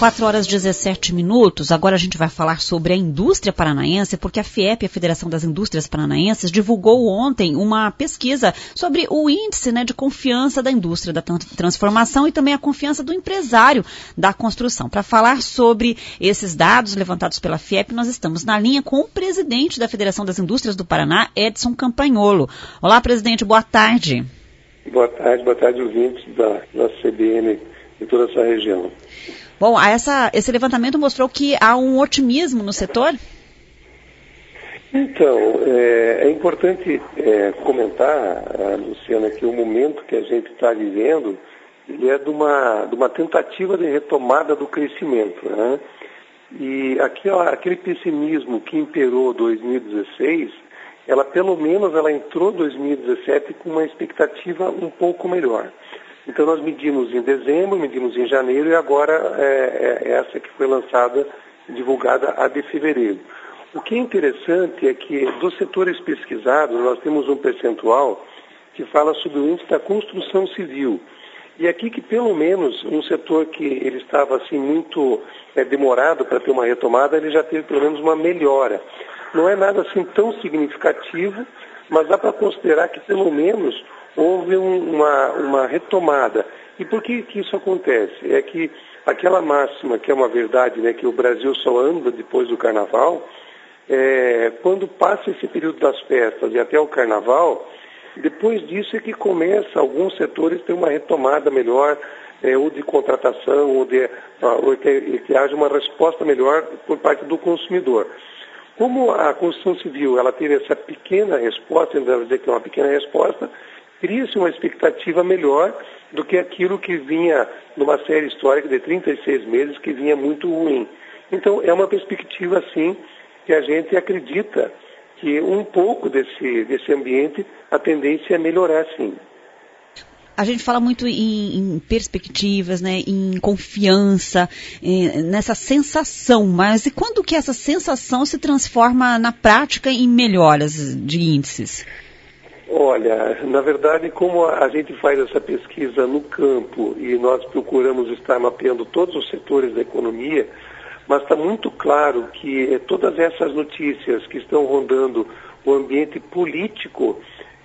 4h17. Agora a gente vai falar sobre a indústria paranaense, porque a FIEP, a Federação das Indústrias Paranaenses, divulgou ontem uma pesquisa sobre o índice, de confiança da indústria da transformação e também a confiança do empresário da construção. Para falar sobre esses dados levantados pela FIEP, nós estamos na linha com o presidente da Federação das Indústrias do Paraná, Edson Campagnolo. Olá, presidente, boa tarde. Boa tarde, ouvintes da CBN em toda essa região. Bom, esse levantamento mostrou que há um otimismo no setor? Então, é importante comentar, Luciana, que o momento que a gente está vivendo ele é de uma tentativa de retomada do crescimento, né? E aquele pessimismo que imperou 2016, pelo menos ela entrou 2017 com uma expectativa um pouco melhor. Então nós medimos em dezembro, medimos em janeiro e agora essa que foi lançada, divulgada a de fevereiro. O que é interessante é que dos setores pesquisados nós temos um percentual que fala sobre o índice da construção civil. E aqui que pelo menos um setor que ele estava assim muito demorado para ter uma retomada, ele já teve pelo menos uma melhora. Não é nada assim tão significativo, mas dá para considerar que pelo menos houve uma retomada. E por que isso acontece? É que aquela máxima, que é uma verdade, que o Brasil só anda depois do Carnaval, quando passa esse período das festas e até o Carnaval, depois disso é que começa alguns setores ter uma retomada melhor, ou de contratação, ou que haja uma resposta melhor por parte do consumidor. Como a construção civil ela teve essa pequena resposta, ainda vou dizer que é uma pequena resposta, cria-se uma expectativa melhor do que aquilo que vinha numa série histórica de 36 meses, que vinha muito ruim. Então, é uma perspectiva, sim, que a gente acredita que um pouco desse ambiente, a tendência é melhorar, sim. A gente fala muito em perspectivas, em confiança, nessa sensação, mas e quando que essa sensação se transforma na prática em melhoras de índices? Olha, na verdade, como a gente faz essa pesquisa no campo e nós procuramos estar mapeando todos os setores da economia, mas está muito claro que todas essas notícias que estão rondando o ambiente político,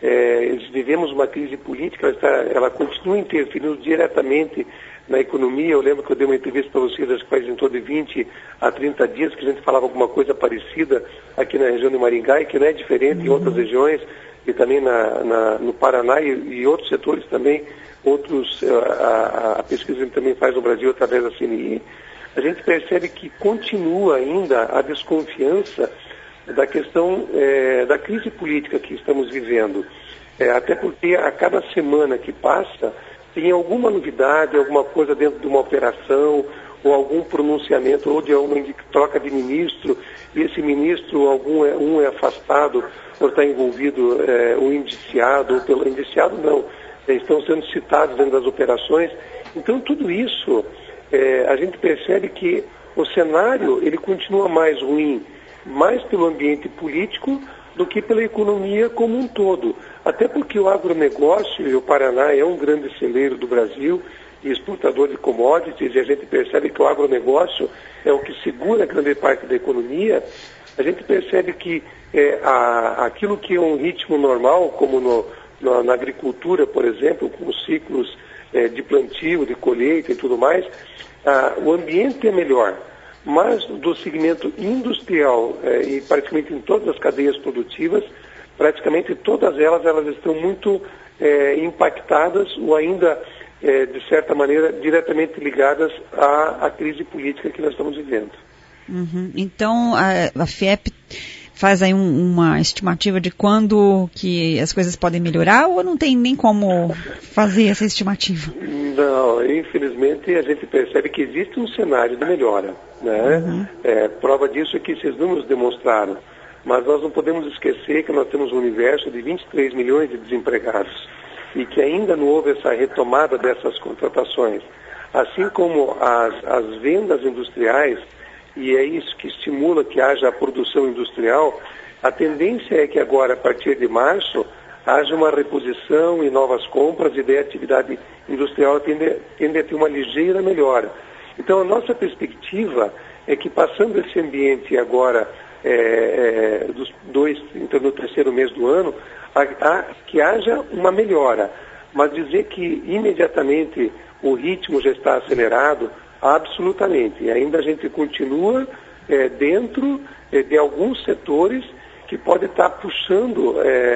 vivemos uma crise política, ela continua interferindo diretamente na economia. Eu lembro que eu dei uma entrevista para vocês, acho que faz em torno de 20 a 30 dias, que a gente falava alguma coisa parecida aqui na região de Maringá, e que não é diferente em outras regiões, e também no Paraná e outros setores também, a pesquisa que também faz no Brasil através da CNI. A gente percebe que continua ainda a desconfiança da questão da crise política que estamos vivendo. Até porque a cada semana que passa tem alguma novidade, alguma coisa dentro de uma operação, ou algum pronunciamento, ou de alguma troca de ministro, e esse ministro, um é afastado por estar envolvido, o indiciado, ou pelo indiciado não, estão sendo citados dentro das operações. Então tudo isso, a gente percebe que o cenário ele continua mais ruim, mais pelo ambiente político do que pela economia como um todo. Até porque o agronegócio, e o Paraná é um grande celeiro do Brasil e exportador de commodities, e a gente percebe que o agronegócio é o que segura grande parte da economia. A gente percebe que aquilo que é um ritmo normal, como na agricultura, por exemplo, com os ciclos de plantio, de colheita e tudo mais, o ambiente é melhor. Mas do segmento industrial, e praticamente em todas as cadeias produtivas, praticamente todas elas estão muito impactadas ou ainda, de certa maneira, diretamente ligadas à crise política que nós estamos vivendo. Uhum. Então, a FIEP faz aí uma estimativa de quando que as coisas podem melhorar, ou não tem nem como fazer essa estimativa? Não, infelizmente a gente percebe que existe um cenário de melhora, né? Uhum. Prova disso é que esses números demonstraram, mas nós não podemos esquecer que nós temos um universo de 23 milhões de desempregados e que ainda não houve essa retomada dessas contratações, assim como as vendas industriais. E é isso que estimula que haja a produção industrial. A tendência é que agora, a partir de março, haja uma reposição e novas compras, e daí a atividade industrial tende a ter uma ligeira melhora. Então, a nossa perspectiva é que, passando esse ambiente agora, então no terceiro mês do ano, que haja uma melhora. Mas dizer que imediatamente o ritmo já está acelerado, absolutamente. E ainda a gente continua dentro de alguns setores que pode estar puxando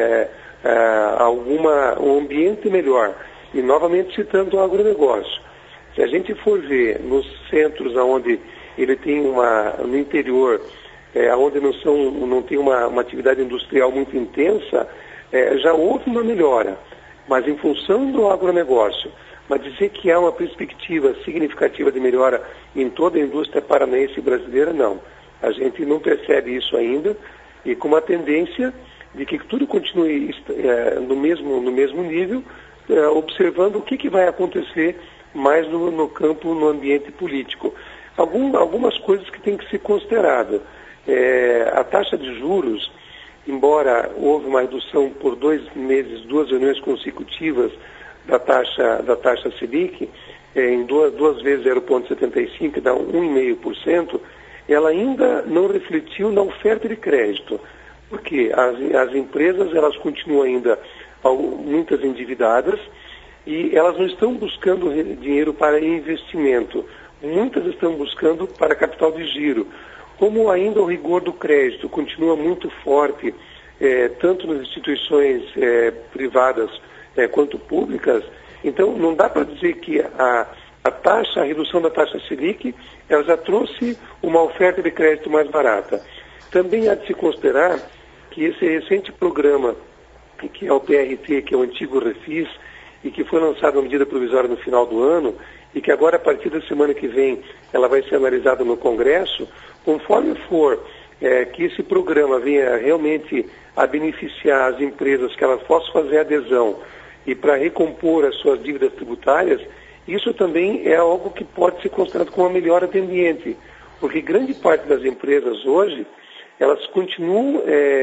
um ambiente melhor. E novamente citando o agronegócio. Se a gente for ver nos centros onde ele tem no interior, onde não tem uma atividade industrial muito intensa, já houve uma melhora. Mas em função do agronegócio, mas dizer que há uma perspectiva significativa de melhora em toda a indústria paranaense e brasileira, não. A gente não percebe isso ainda, e com uma tendência de que tudo continue no mesmo nível, observando o que vai acontecer mais no campo, no ambiente político. Algumas coisas que têm que ser consideradas. A taxa de juros, embora houve uma redução por 2 meses, 2 reuniões consecutivas da taxa Selic, em duas vezes 0,75, dá 1,5%, ela ainda não refletiu na oferta de crédito, porque as empresas elas continuam ainda muitas endividadas e elas não estão buscando dinheiro para investimento, muitas estão buscando para capital de giro. Como ainda o rigor do crédito continua muito forte, tanto nas instituições privadas quanto públicas, então não dá para dizer que a redução da taxa Selic, ela já trouxe uma oferta de crédito mais barata. Também há de se considerar que esse recente programa, que é o PRT, que é o antigo Refis, e que foi lançado uma medida provisória no final do ano, e que agora, a partir da semana que vem, ela vai ser analisada no Congresso, conforme for que esse programa venha realmente a beneficiar as empresas, que elas possam fazer adesão e para recompor as suas dívidas tributárias, isso também é algo que pode ser considerado como uma melhora de ambiente, porque grande parte das empresas hoje, elas continuam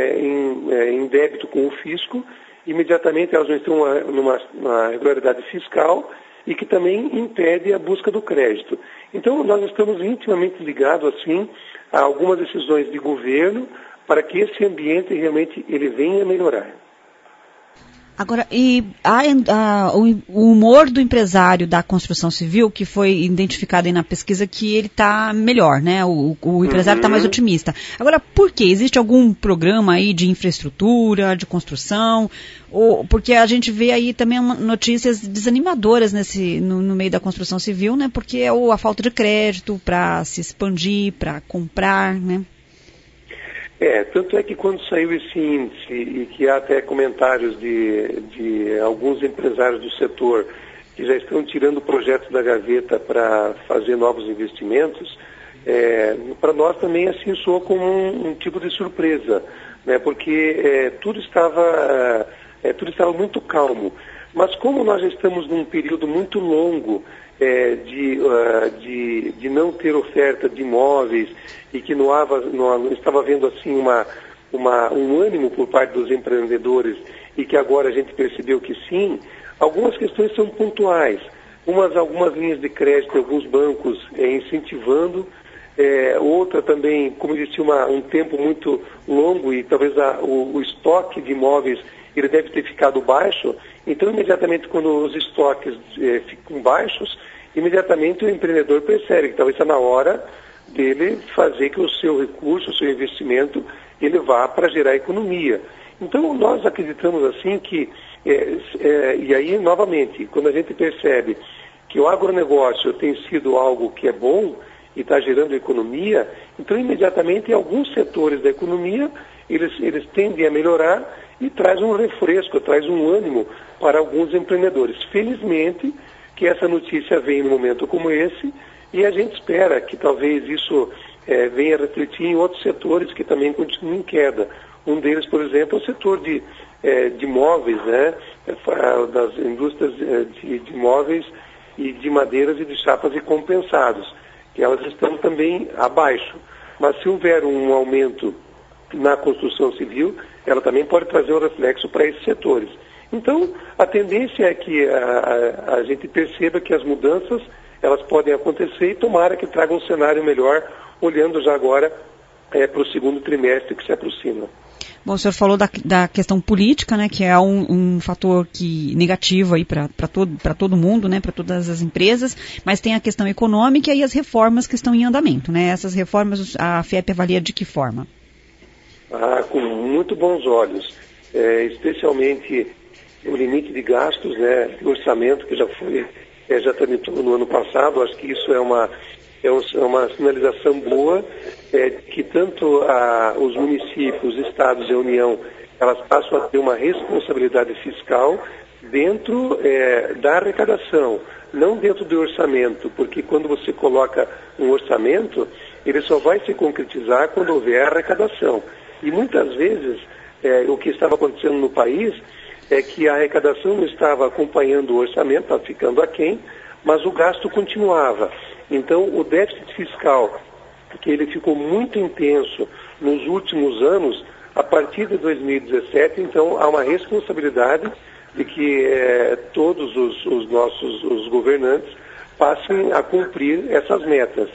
em débito com o fisco, imediatamente elas não estão numa regularidade fiscal e que também impede a busca do crédito. Então, nós estamos intimamente ligados, assim, a algumas decisões de governo para que esse ambiente realmente ele venha a melhorar. Agora, o humor do empresário da construção civil, que foi identificado aí na pesquisa, que ele está melhor, né? O empresário está mais otimista. Agora, por quê? Existe algum programa aí de infraestrutura, de construção? Porque a gente vê aí também notícias desanimadoras no meio da construção civil, né? Porque é a falta de crédito para se expandir, para comprar, né? Tanto é que quando saiu esse índice, e que há até comentários de alguns empresários do setor que já estão tirando projetos da gaveta para fazer novos investimentos, para nós também assim soou como um tipo de surpresa, né? Porque tudo estava muito calmo. Mas como nós já estamos num período muito longo de não ter oferta de imóveis e que não estava havendo assim um ânimo por parte dos empreendedores e que agora a gente percebeu que sim, algumas questões são pontuais. Algumas linhas de crédito, alguns bancos incentivando, outra também, como existia um tempo muito longo e talvez o estoque de imóveis ele deve ter ficado baixo, então imediatamente quando os estoques ficam baixos, imediatamente o empreendedor percebe que talvez está na hora dele fazer que o seu recurso, o seu investimento, ele vá para gerar economia. Então nós acreditamos assim que, e aí novamente, quando a gente percebe que o agronegócio tem sido algo que é bom e está gerando economia, então imediatamente alguns setores da economia, eles tendem a melhorar e traz um refresco, traz um ânimo para alguns empreendedores. Felizmente que essa notícia vem num momento como esse e a gente espera que talvez isso venha a refletir em outros setores que também continuam em queda. Um deles, por exemplo, é o setor de móveis, né? Das indústrias de móveis e de madeiras e de chapas e compensados, que elas estão também abaixo. Mas se houver um aumento na construção civil, ela também pode trazer um reflexo para esses setores. Então, a tendência é que a gente perceba que as mudanças, elas podem acontecer e tomara que traga um cenário melhor, olhando já agora para o segundo trimestre que se aproxima. Bom, o senhor falou da questão política, né, que é um fator negativo aí para todo mundo, né, para todas as empresas, mas tem a questão econômica e as reformas que estão em andamento, né? Essas reformas a FIEP avalia de que forma? Com muito bons olhos, especialmente o limite de gastos, né, de orçamento que já tramitou no ano passado. Acho que isso é uma sinalização boa, que tanto os municípios, estados e a União, elas passam a ter uma responsabilidade fiscal dentro da arrecadação, não dentro do orçamento, porque quando você coloca um orçamento, ele só vai se concretizar quando houver arrecadação. E muitas vezes, o que estava acontecendo no país é que a arrecadação não estava acompanhando o orçamento, estava ficando aquém, mas o gasto continuava. Então, o déficit fiscal, que ele ficou muito intenso nos últimos anos, a partir de 2017, então, há uma responsabilidade de que todos os nossos governantes passem a cumprir essas metas.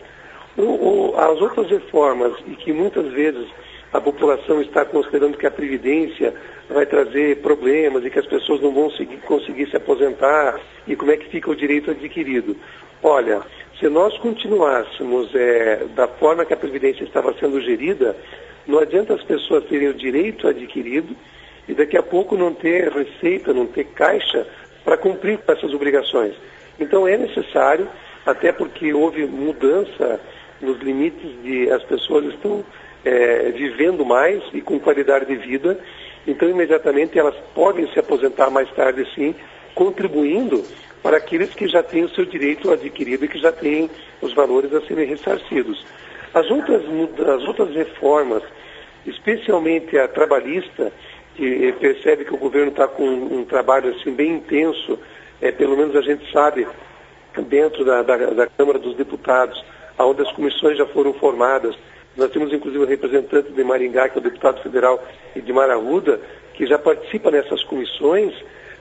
As outras reformas, e que muitas vezes a população está considerando que a Previdência vai trazer problemas e que as pessoas não vão conseguir se aposentar, e como é que fica o direito adquirido. Olha, se nós continuássemos da forma que a Previdência estava sendo gerida, não adianta as pessoas terem o direito adquirido e daqui a pouco não ter receita, não ter caixa para cumprir com essas obrigações. Então é necessário, até porque houve mudança nos limites as pessoas estão vivendo mais e com qualidade de vida, então imediatamente elas podem se aposentar mais tarde sim, contribuindo para aqueles que já têm o seu direito adquirido e que já têm os valores a serem ressarcidos. As outras reformas, especialmente a trabalhista, que percebe que o governo está com um trabalho assim, bem intenso, pelo menos a gente sabe, dentro da Câmara dos Deputados, onde as comissões já foram formadas. Nós temos inclusive um representante de Maringá, que é o deputado federal Edmar Arruda, que já participa nessas comissões.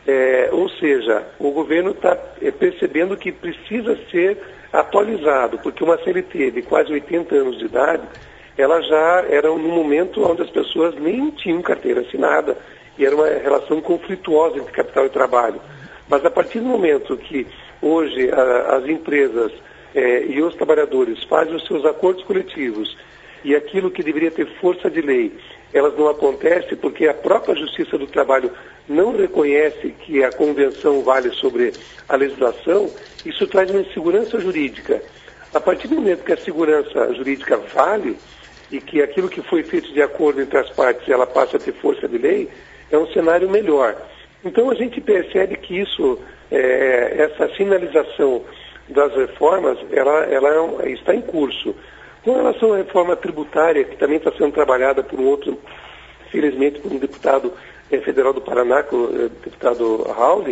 Ou seja, o governo está percebendo que precisa ser atualizado, porque uma CLT de quase 80 anos de idade, ela já era num momento onde as pessoas nem tinham carteira assinada, e era uma relação conflituosa entre capital e trabalho. Mas a partir do momento que hoje as empresas e os trabalhadores fazem os seus acordos coletivos, e aquilo que deveria ter força de lei, elas não acontecem porque a própria Justiça do Trabalho não reconhece que a convenção vale sobre a legislação, isso traz uma insegurança jurídica. A partir do momento que a segurança jurídica vale e que aquilo que foi feito de acordo entre as partes, ela passa a ter força de lei, é um cenário melhor. Então a gente percebe que isso, essa sinalização das reformas, ela está em curso. Com relação à reforma tributária, que também está sendo trabalhada por um outro, felizmente por um deputado federal do Paraná, o deputado Rauli,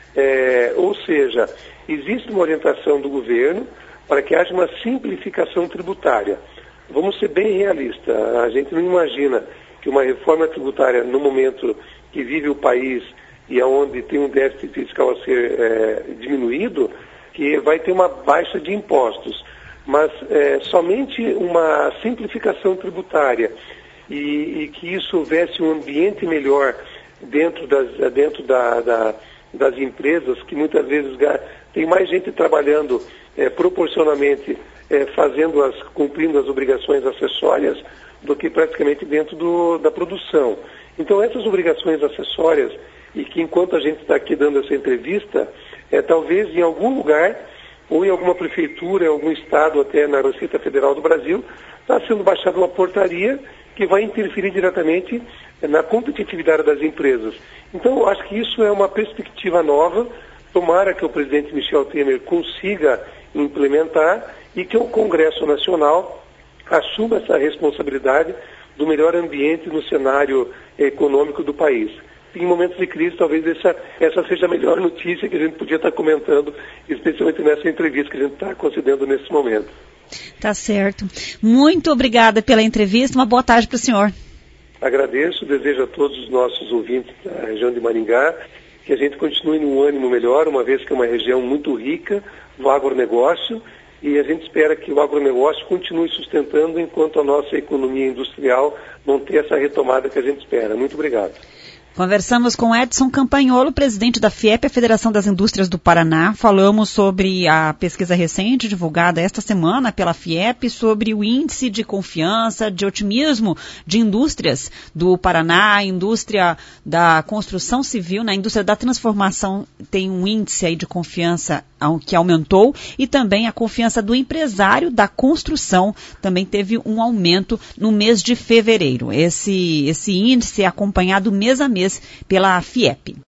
ou seja, existe uma orientação do governo para que haja uma simplificação tributária. Vamos ser bem realistas, a gente não imagina que uma reforma tributária, no momento que vive o país e onde tem um déficit fiscal a ser diminuído, que vai ter uma baixa de impostos. Mas somente uma simplificação tributária e que isso houvesse um ambiente melhor dentro das empresas, que muitas vezes tem mais gente trabalhando proporcionalmente, cumprindo as obrigações acessórias, do que praticamente dentro da produção. Então essas obrigações acessórias, e que enquanto a gente está aqui dando essa entrevista, talvez em algum lugar, ou em alguma prefeitura, em algum estado, até na Receita Federal do Brasil, está sendo baixada uma portaria que vai interferir diretamente na competitividade das empresas. Então, eu acho que isso é uma perspectiva nova. Tomara que o presidente Michel Temer consiga implementar e que o Congresso Nacional assuma essa responsabilidade do melhor ambiente no cenário econômico do país. Em momentos de crise, talvez essa seja a melhor notícia que a gente podia estar comentando, especialmente nessa entrevista que a gente está concedendo nesse momento. Tá certo. Muito obrigada pela entrevista. Uma boa tarde para o senhor. Agradeço, desejo a todos os nossos ouvintes da região de Maringá que a gente continue num ânimo melhor, uma vez que é uma região muito rica, do agronegócio, e a gente espera que o agronegócio continue sustentando enquanto a nossa economia industrial não ter essa retomada que a gente espera. Muito obrigado. Conversamos com Edson Campagnolo, presidente da FIEP, a Federação das Indústrias do Paraná. Falamos sobre a pesquisa recente divulgada esta semana pela FIEP sobre o índice de confiança, de otimismo de indústrias do Paraná. A indústria da construção civil, na indústria da transformação, tem um índice aí de confiança que aumentou, e também a confiança do empresário da construção também teve um aumento no mês de fevereiro. Esse índice é acompanhado mês a mês pela FIEP.